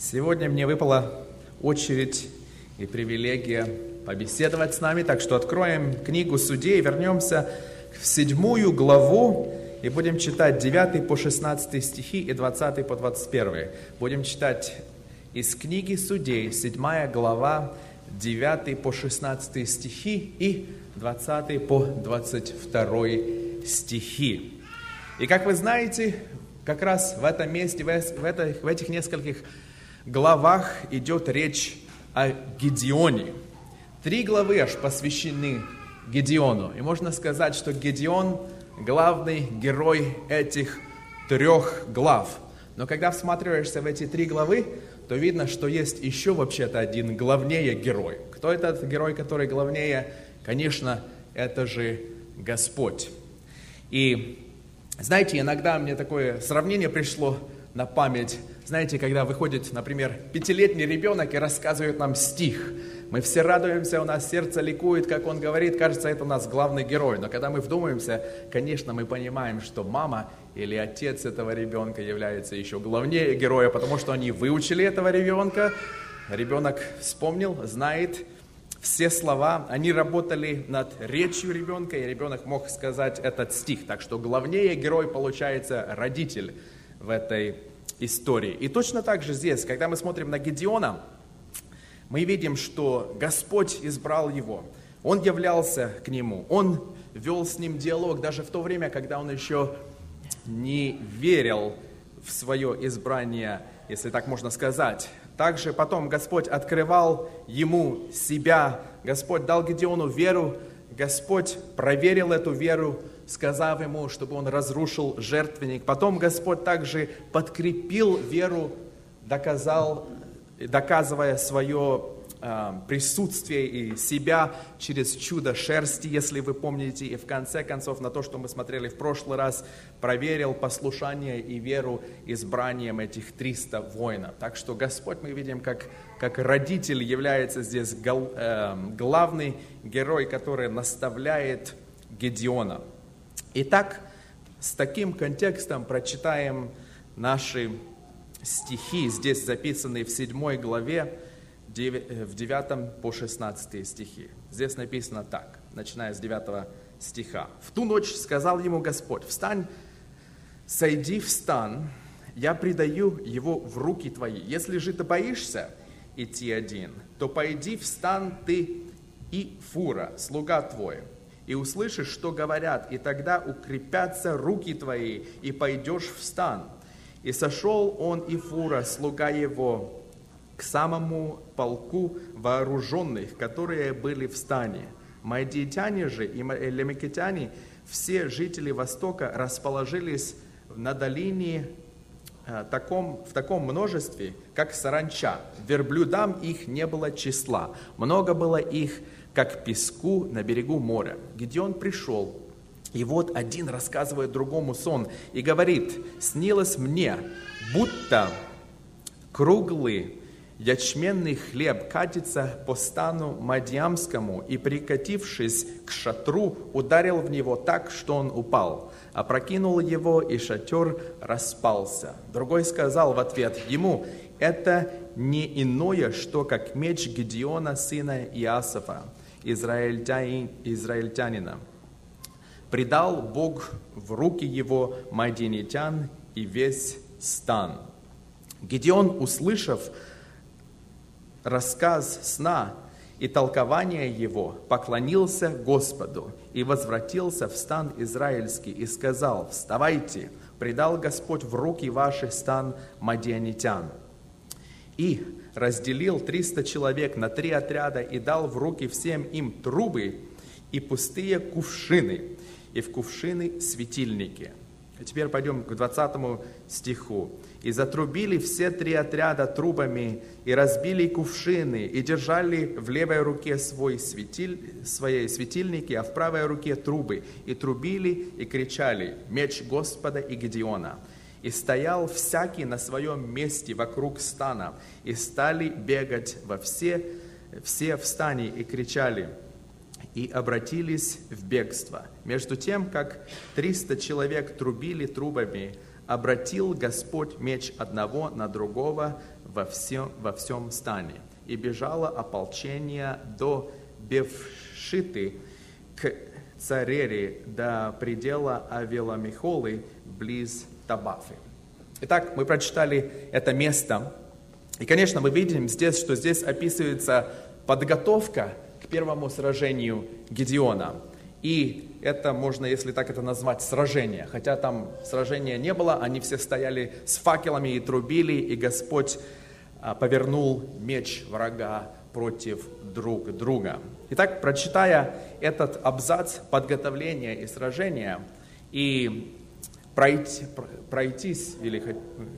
Сегодня мне выпала очередь и привилегия побеседовать с нами, так что откроем книгу Судей, вернемся в 7 главу и будем читать 9 по 16 стихи и 20 по 21. Будем читать из книги Судей, 7 глава, 9 по 16 стихи и 20 по 22 стихи. И как вы знаете, как раз в этом месте, в этих нескольких главах идет речь о Гедеоне. 3 главы аж посвящены Гедеону. И можно сказать, что Гедеон – главный герой этих 3 глав. Но когда всматриваешься в эти 3 главы, то видно, что есть еще вообще-то один главнее герой. Кто этот герой, который главнее? Конечно, это же Господь. И знаете, иногда мне такое сравнение пришло на память. Знаете, когда выходит, например, 5-летний ребенок и рассказывает нам стих, мы все радуемся, у нас сердце ликует, как он говорит, кажется, это у нас главный герой. Но когда мы вдумаемся, конечно, мы понимаем, что мама или отец этого ребенка является еще главнее героя, потому что они выучили этого ребенка, ребенок вспомнил, знает все слова, они работали над речью ребенка, и ребенок мог сказать этот стих. Так что главнее герой получается родитель в этой истории. И точно так же здесь, когда мы смотрим на Гедеона, мы видим, что Господь избрал его. Он являлся к нему, он вел с ним диалог даже в то время, когда он еще не верил в свое избрание, если так можно сказать. Также потом Господь открывал ему себя, Господь дал Гедеону веру, Господь проверил эту веру, сказав ему, чтобы он разрушил жертвенник. Потом Господь также подкрепил веру, доказывая свое присутствие и себя через чудо шерсти, если вы помните. И в конце концов, на то, что мы смотрели в прошлый раз, проверил послушание и веру избранием этих 300 воинов. Так что Господь, мы видим, как родитель является здесь главный герой, который наставляет Гедеона. Итак, с таким контекстом прочитаем наши стихи, здесь записанные в 7 главе, в 9 по 16 стихи. Здесь написано так, начиная с 9 стиха. «В ту ночь сказал ему Господь: встань, сойди в стан, я предаю его в руки твои. Если же ты боишься идти один, то пойди в стан ты и Фура, слуга твой, и услышишь, что говорят, и тогда укрепятся руки твои, и пойдешь в стан. И сошел он и Фура, слуга его, к самому полку вооруженных, которые были в стане. Мадиитяне же и элемекитяне, все жители Востока, расположились на долине в таком множестве, как саранча. Верблюдам их не было числа. Много было их, как песку на берегу моря. Гедеон пришел, и вот один рассказывает другому сон, и говорит: снилось мне, будто круглый ячменный хлеб катится по стану Мадьямскому, и, прикатившись к шатру, ударил в него так, что он упал. Опрокинул его, и шатер распался. Другой сказал в ответ ему: это не иное, что как меч Гедеона, сына Иасафа, израильтянина. Предал Бог в руки его мадианитян и весь стан. Гедеон, услышав рассказ сна и толкование его, поклонился Господу и возвратился в стан израильский и сказал: вставайте, предал Господь в руки ваши стан мадианитян. И разделил 300 человек на 3 отряда и дал в руки всем им трубы и пустые кувшины, и в кувшины светильники. А теперь пойдем к 20 стиху. «И затрубили все 3 отряда трубами, и разбили кувшины, и держали в левой руке свои светильники, а в правой руке трубы, и трубили, и кричали: меч Господа и Гедеона. И стоял всякий на своем месте вокруг стана, и стали бегать все в стане, и кричали, и обратились в бегство. Между тем, как 300 человек трубили трубами, обратил Господь меч одного на другого во всем стане. И бежало ополчение до Бевшиты к Царере до предела Авеламихолы близ Табафы. Итак, мы прочитали это место. И, конечно, мы видим здесь, что здесь описывается подготовка к первому сражению Гедеона. И это можно, если так это назвать, сражение. Хотя там сражения не было, они все стояли с факелами и трубили, и Господь повернул меч врага против друг друга. Итак, прочитая этот абзац подготовления и сражения, и пройтись, или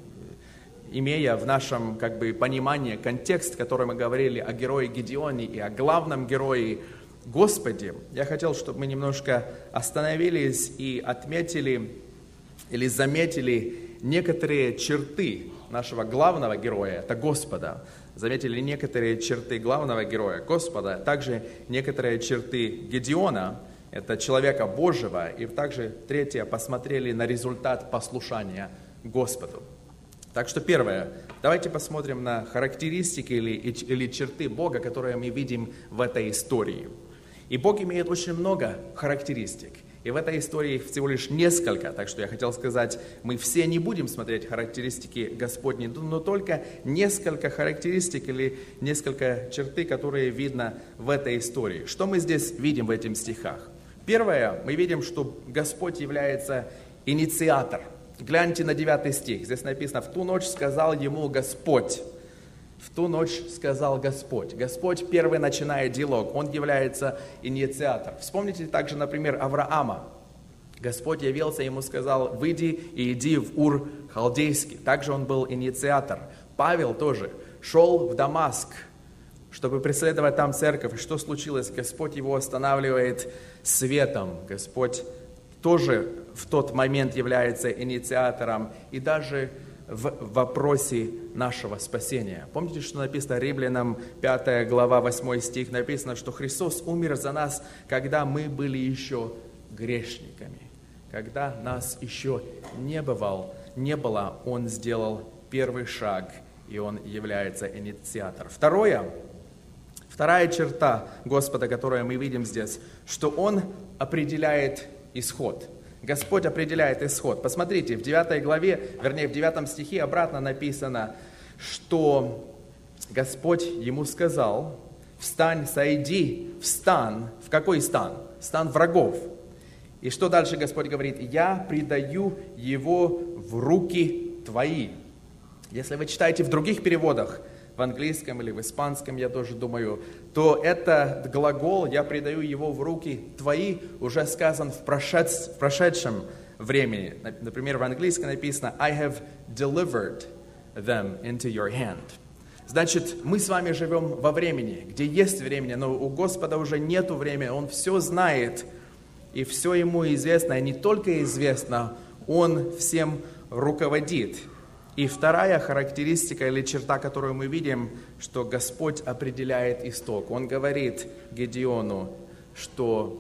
имея в нашем понимании контекст, который мы говорили о герое Гедеоне и о главном герое Господе, я хотел, чтобы мы немножко остановились и отметили или заметили некоторые черты нашего главного героя, это Господа. Заметили некоторые черты главного героя Господа, также некоторые черты Гедеона, это человека Божьего, и также третье, посмотрели на результат послушания Господу. Так что первое, давайте посмотрим на характеристики или черты Бога, которые мы видим в этой истории. И Бог имеет очень много характеристик. И в этой истории их всего лишь несколько. Так что я хотел сказать, мы все не будем смотреть характеристики Господни, но только несколько характеристик или несколько черты, которые видно в этой истории. Что мы здесь видим в этих стихах? Первое, мы видим, что Господь является инициатор. Гляньте на 9 стих. Здесь написано: «В ту ночь сказал ему Господь». В ту ночь сказал Господь. Господь первый начинает диалог. Он является инициатором. Вспомните также, например, Авраама. Господь явился, ему сказал: «Выйди и иди в Ур Халдейский». Также он был инициатор. Павел тоже шел в Дамаск, чтобы преследовать там церковь. И что случилось? Господь его останавливает светом. Господь тоже в тот момент является инициатором. И даже в вопросе нашего спасения. Помните, что написано Римлянам 5 глава 8 стих, написано, что Христос умер за нас, когда мы были еще грешниками. Когда нас еще не было, Он сделал первый шаг, и Он является инициатором. Вторая черта Господа, которую мы видим здесь, что Он определяет исход. Господь определяет исход. Посмотрите, в 9 главе, вернее, в 9 стихе обратно написано, что Господь ему сказал: «Встань, сойди в стан». В какой стан? Стан врагов. И что дальше Господь говорит? «Я предаю его в руки твои». Если вы читаете в других переводах, в английском или в испанском, я тоже думаю, то этот глагол «я предаю его в руки твои» уже сказан в прошедшем времени. Например, в английском написано «I have delivered them into your hand». Значит, мы с вами живем во времени, где есть время, но у Господа уже нету времени, Он все знает, и все Ему известно, и не только известно, Он всем руководит. И вторая характеристика или черта, которую мы видим, что Господь определяет исток. Он говорит Гедеону, что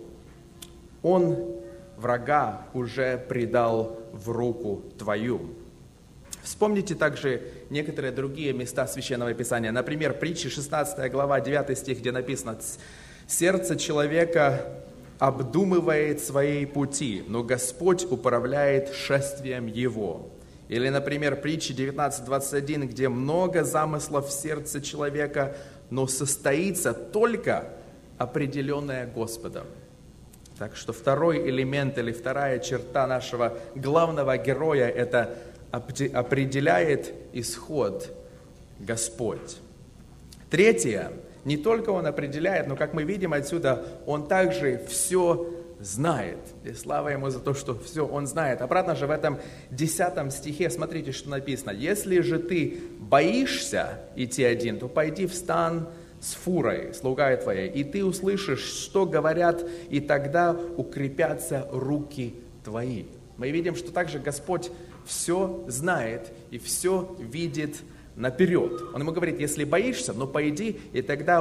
он врага уже предал в руку твою. Вспомните также некоторые другие места Священного Писания. Например, Притчи 16 глава 9 стих, где написано: «Сердце человека обдумывает свои пути, но Господь управляет шествием его». Или, например, Притчи 19:21, где много замыслов в сердце человека, но состоится только определенное Господом. Так что второй элемент или вторая черта нашего главного героя – это определяет исход Господь. Третье, не только Он определяет, но, как мы видим отсюда, Он также все знает. И слава Ему за то, что все Он знает. Обратно же в этом 10 стихе, смотрите, что написано. «Если же ты боишься идти один, то пойди в стан с Фурой, слугой твоей, и ты услышишь, что говорят, и тогда укрепятся руки твои». Мы видим, что также Господь все знает и все видит наперед. Он ему говорит: если боишься, но пойди, и тогда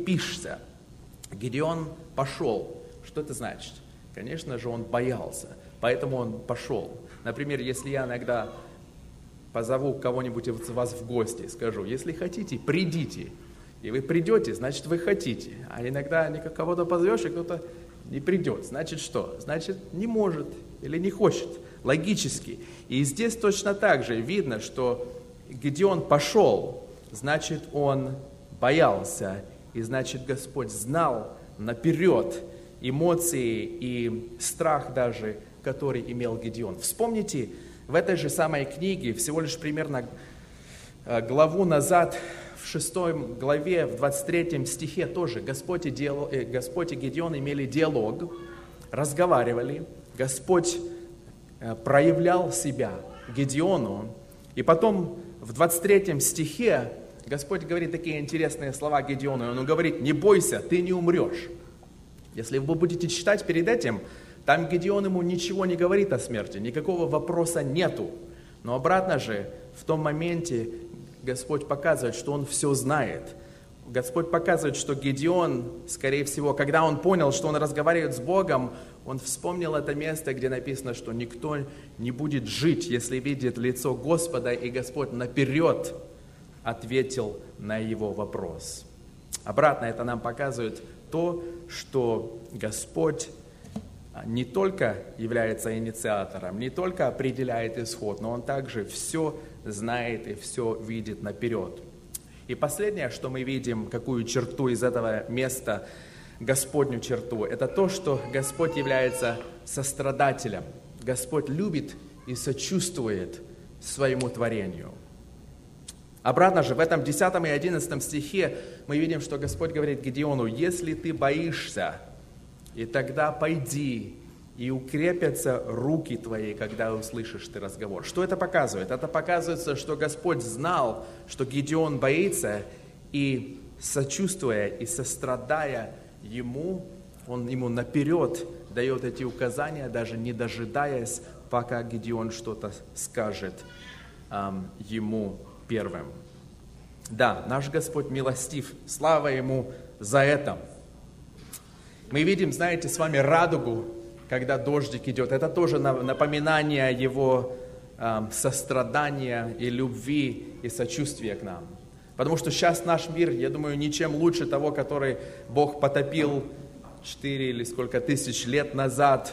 укрепишься. Гедеон пошел. Что это значит? Конечно же, он боялся. поэтому он пошел. Например, если я иногда позову кого-нибудь из вас в гости, скажу, если хотите, придите. И вы придете, значит, вы хотите. А иногда кого-то позовешь, и кто-то не придет. Значит, что? Значит, не может или не хочет. Логически. И здесь точно так же видно, что Гедеон пошел, значит, он боялся. И значит, Господь знал наперед эмоции и страх даже, который имел Гедеон. Вспомните, в этой же самой книге, всего лишь примерно главу назад, в 6 главе, в 23 стихе тоже Господь и Гедеон имели диалог, разговаривали, Господь проявлял себя Гедеону, и потом в 23 стихе Господь говорит такие интересные слова Гедеону, и Он говорит, не бойся, ты не умрешь. Если вы будете читать перед этим, там Гедеон ему ничего не говорит о смерти, никакого вопроса нету. Но обратно же, в том моменте Господь показывает, что он все знает. Господь показывает, что Гедеон, скорее всего, когда он понял, что он разговаривает с Богом, он вспомнил это место, где написано, что никто не будет жить, если видит лицо Господа, и Господь наперед ответил на его вопрос. Обратно это нам показывает то, что Господь не только является инициатором, не только определяет исход, но Он также все знает и все видит наперед. И последнее, что мы видим, какую черту из этого места, Господню черту, это то, что Господь является сострадателем. Господь любит и сочувствует своему творению. Обратно же, в этом 10 и 11 стихе мы видим, что Господь говорит Гедеону, если ты боишься, и тогда пойди, и укрепятся руки твои, когда услышишь ты разговор. Что это показывает? Это показывает, что Господь знал, что Гедеон боится, и сочувствуя и сострадая ему, Он ему наперед дает эти указания, даже не дожидаясь, пока Гедеон что-то скажет ему первым. Да, наш Господь милостив, слава Ему за это. Мы видим, знаете, с вами радугу, когда дождик идет. Это тоже напоминание Его сострадания и любви и сочувствия к нам. Потому что сейчас наш мир, я думаю, ничем лучше того, который Бог потопил 4 или сколько тысяч лет назад.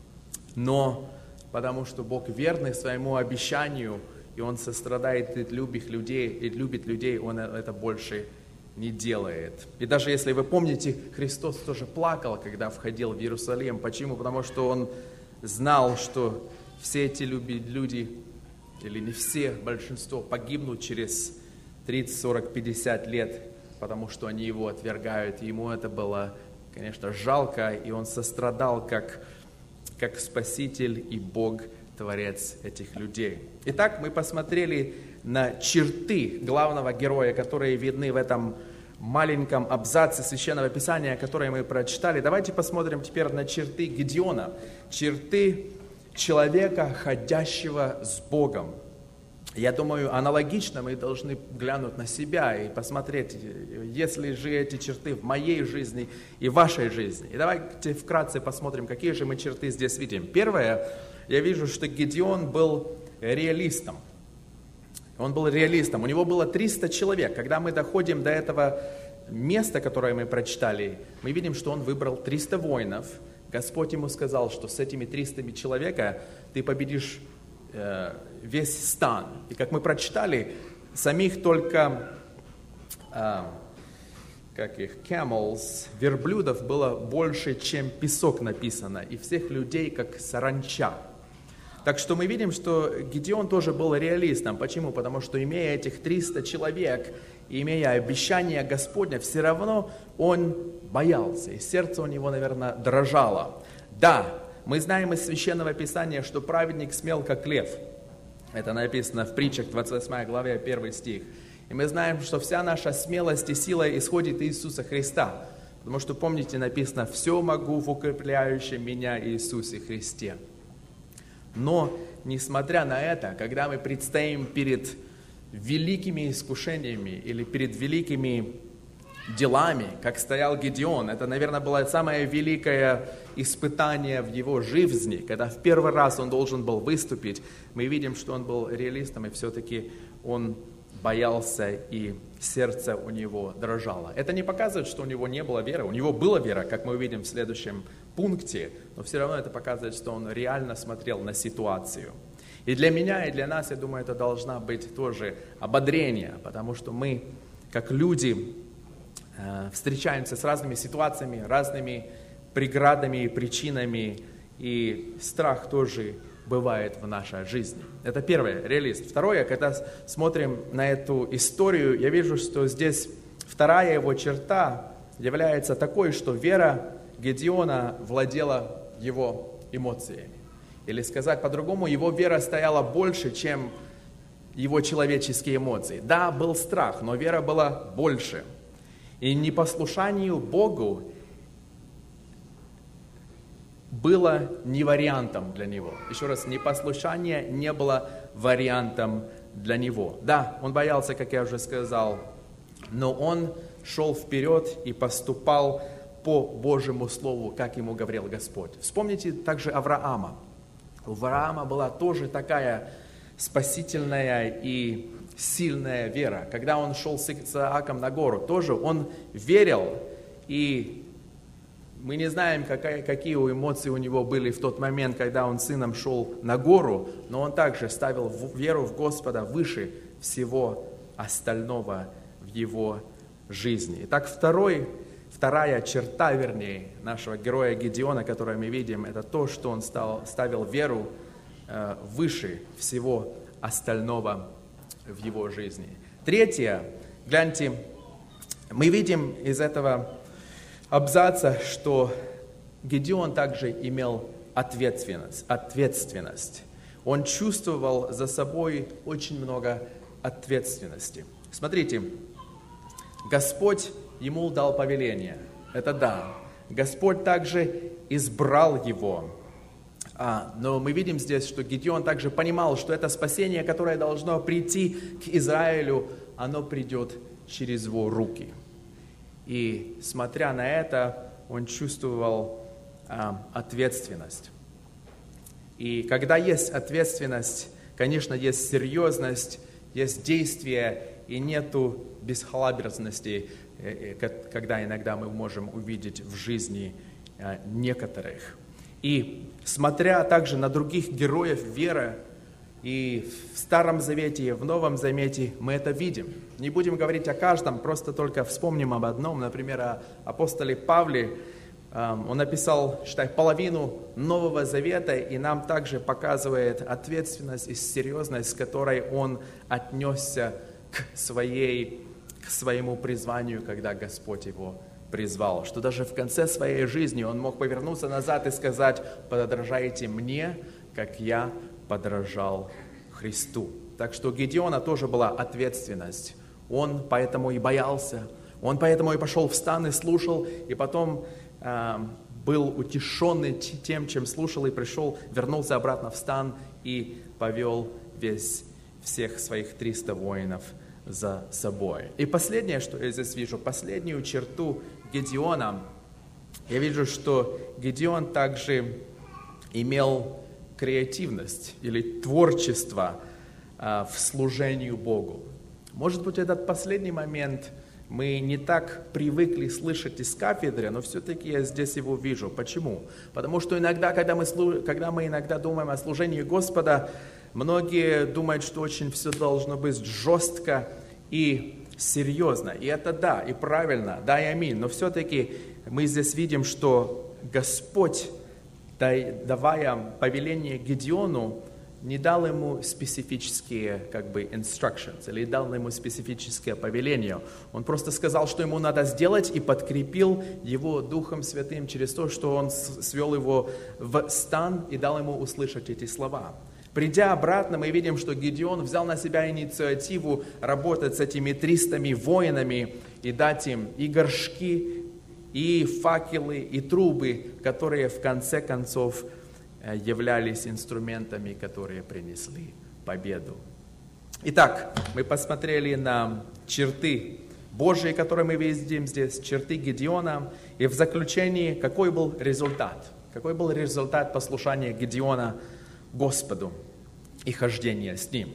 Но потому что Бог верный своему обещанию, и Он сострадает и любит людей, Он это больше не делает. И даже если вы помните, Христос тоже плакал, когда входил в Иерусалим. Почему? Потому что Он знал, что все эти люди, или не все, большинство, погибнут через 30, 40, 50 лет, потому что они Его отвергают. И Ему это было, конечно, жалко, и Он сострадал как Спаситель и Бог, Творец этих людей. Итак, мы посмотрели на черты главного героя, которые видны в этом маленьком абзаце Священного Писания, которое мы прочитали. Давайте посмотрим теперь на черты Гедеона, черты человека, ходящего с Богом. Я думаю, аналогично мы должны глянуть на себя и посмотреть, есть ли же эти черты в моей жизни и в вашей жизни. И давайте вкратце посмотрим, какие же мы черты здесь видим. Первое, я вижу, что Гедеон был реалистом. Он был реалистом. У него было 300 человек. Когда мы доходим до этого места, которое мы прочитали, мы видим, что он выбрал 300 воинов. Господь ему сказал, что с этими 300 человек ты победишь весь стан. И как мы прочитали, самих только camels, верблюдов было больше, чем песок написано. И всех людей, как саранча. Так что мы видим, что Гедеон тоже был реалистом. Почему? Потому что, имея этих 300 человек, имея обещание Господня, все равно он боялся. И сердце у него, наверное, дрожало. Да, мы знаем из Священного Писания, что праведник смел, как лев. Это написано в притчах 28 главе 1 стих. И мы знаем, что вся наша смелость и сила исходит из Иисуса Христа. Потому что, помните, написано, «Все могу в укрепляющем меня Иисусе Христе». Но, несмотря на это, когда мы предстоим перед великими искушениями или перед великими делами, как стоял Гедеон. Это, наверное, было самое великое испытание в его жизни, когда в первый раз он должен был выступить. Мы видим, что он был реалистом, и все-таки он боялся, и сердце у него дрожало. Это не показывает, что у него не было веры. У него была вера, как мы увидим в следующем пункте, но все равно это показывает, что он реально смотрел на ситуацию. И для меня, и для нас, я думаю, это должно быть тоже ободрение, потому что мы, как люди, встречаемся с разными ситуациями, разными преградами и причинами, и страх тоже бывает в нашей жизни. Это первое, реалист. Второе, когда смотрим на эту историю, я вижу, что здесь вторая его черта является такой, что вера Гедеона владела его эмоциями. Или сказать по-другому, его вера стояла больше, чем его человеческие эмоции. Да, был страх, но вера была больше. И непослушанию Богу было не вариантом для него. Еще раз, непослушание не было вариантом для него. Да, он боялся, как я уже сказал, но он шел вперед и поступал по Божьему Слову, как ему говорил Господь. Вспомните также Авраама. У Авраама была тоже такая спасительная и сильная вера. Когда он шел с Исааком на гору, тоже он верил, и мы не знаем, какие эмоции у него были в тот момент, когда он с сыном шел на гору, но он также ставил веру в Господа выше всего остального в его жизни. Итак, вторая черта, нашего героя Гедеона, которую мы видим, это то, что он ставил веру выше всего остального в его жизни. Третье, гляньте, мы видим из этого абзаца, что Гедеон также имел ответственность. Он чувствовал за собой очень много ответственности. Смотрите, Господь ему дал повеление. Это да. Господь также избрал его. Но мы видим здесь, что Гедеон также понимал, что это спасение, которое должно прийти к Израилю, оно придет через его руки. И смотря на это, он чувствовал ответственность. И когда есть ответственность, конечно, есть серьезность, есть действие, и нету бесхалаберности, когда иногда мы можем увидеть в жизни некоторых. И смотря также на других героев веры, и в Старом Завете, и в Новом Завете мы это видим. Не будем говорить о каждом, просто только вспомним об одном. Например, о апостоле Павле. Он написал, считай, половину Нового Завета, и нам также показывает ответственность и серьезность, с которой он отнесся к своему призванию, когда Господь его призвал. Что даже в конце своей жизни он мог повернуться назад и сказать: «Подражайте мне, как я подражал Христу». Так что у Гедеона тоже была ответственность. Он поэтому и боялся, он поэтому и пошел в стан и слушал, и потом был утешенный тем, чем слушал, и вернулся обратно в стан и повел всех своих 300 воинов за собой. И последнее, что я здесь вижу, последнюю черту Гедеона, я вижу, что Гедеон также имел креативность или творчество в служении Богу. Может быть, этот последний момент мы не так привыкли слышать из кафедры, но все-таки я здесь его вижу. Почему? Потому что иногда, когда мы иногда думаем о служении Господа, многие думают, что очень все должно быть жестко и серьезно. И это да, и правильно, да и аминь. Но все-таки мы здесь видим, что Господь, давая повеление Гедеону, не дал ему специфические instructions, или дал ему специфическое повеление. Он просто сказал, что ему надо сделать, и подкрепил его Духом Святым через то, что он свел его в стан и дал ему услышать эти слова. Придя обратно, мы видим, что Гедеон взял на себя инициативу работать с этими 300 воинами и дать им и горшки, и факелы, и трубы, которые в конце концов являлись инструментами, которые принесли победу. Итак, мы посмотрели на черты Божьи, которые мы видим здесь, черты Гедеона. И в заключении, какой был результат? Какой был результат послушания Гедеона Господу и хождения с Ним?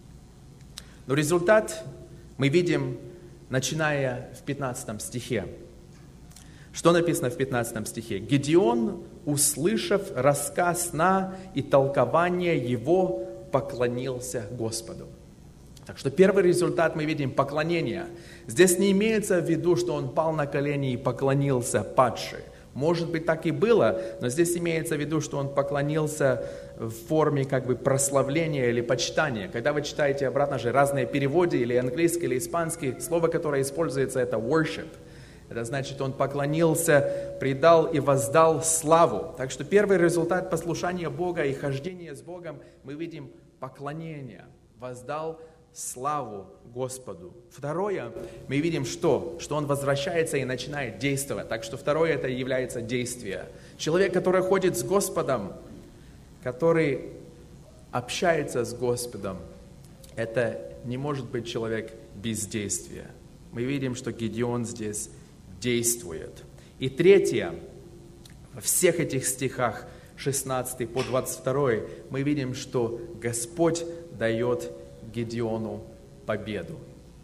Но результат мы видим, начиная в 15 стихе. Что написано в 15 стихе? «Гедеон, услышав рассказ сна и толкование его, поклонился Господу». Так что первый результат мы видим поклонение. Здесь не имеется в виду, что он пал на колени и поклонился падший. Может быть, так и было, но здесь имеется в виду, что он поклонился в форме как бы прославления или почитания. Когда вы читаете обратно же разные переводы, или английский, или испанский, слово, которое используется, это worship. Это значит, он поклонился, предал и воздал славу. Так что первый результат послушания Бога и хождения с Богом, мы видим поклонение, воздал славу Господу. Второе, мы видим что? Что он возвращается и начинает действовать. Так что второе, это является действие. Человек, который ходит с Господом, который общается с Господом, это не может быть человек без действия. Мы видим, что Гедеон здесь действует. И третье, во всех этих стихах, 16 по 22, мы видим, что Господь дает Гедеону победу.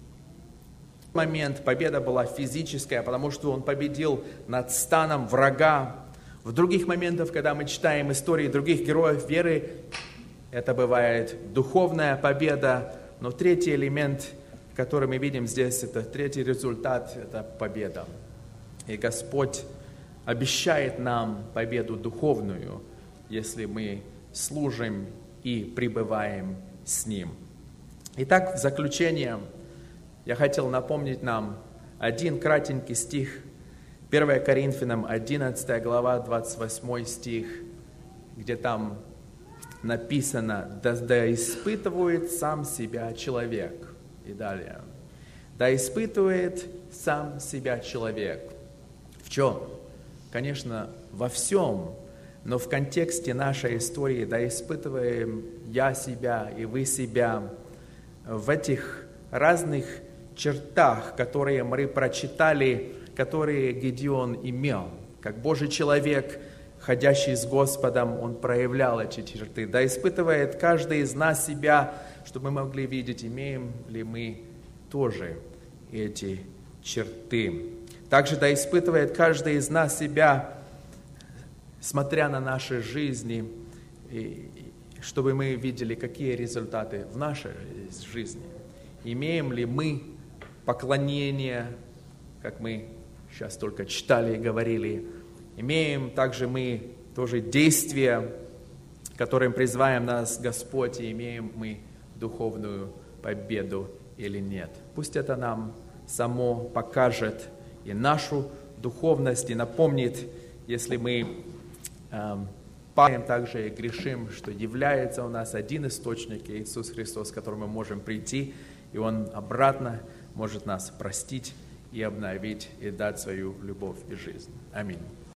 В момент победа была физическая, потому что он победил над станом врага. В других моментах, когда мы читаем истории других героев веры, это бывает духовная победа. Но третий элемент, который мы видим здесь, это третий результат, это победа. И Господь обещает нам победу духовную, если мы служим и пребываем с Ним. Итак, в заключение я хотел напомнить нам один кратенький стих, 1 Коринфянам 11 глава, 28 стих, где там написано: «Да испытывает сам себя человек». И далее. «Да испытывает сам себя человек». В чем? Конечно, во всем, но в контексте нашей истории «да испытываем я себя и вы себя» в этих разных чертах, которые мы прочитали, которые Гедеон имел. Как Божий человек, ходящий с Господом, он проявлял эти черты. Да испытывает каждый из нас себя, чтобы мы могли видеть, имеем ли мы тоже эти черты. Также да испытывает каждый из нас себя, смотря на наши жизни, чтобы мы видели, какие результаты в нашей жизни. Имеем ли мы поклонение, как мы сейчас только читали и говорили. Имеем также мы тоже действия, которым призываем нас Господь, и имеем мы духовную победу или нет. Пусть это нам само покажет и нашу духовность, и напомнит, если мы падаем также и грешим, что является у нас один источник, Иисус Христос, к которому мы можем прийти, и Он обратно может нас простить и обновить, и дать свою любовь и жизнь. Аминь.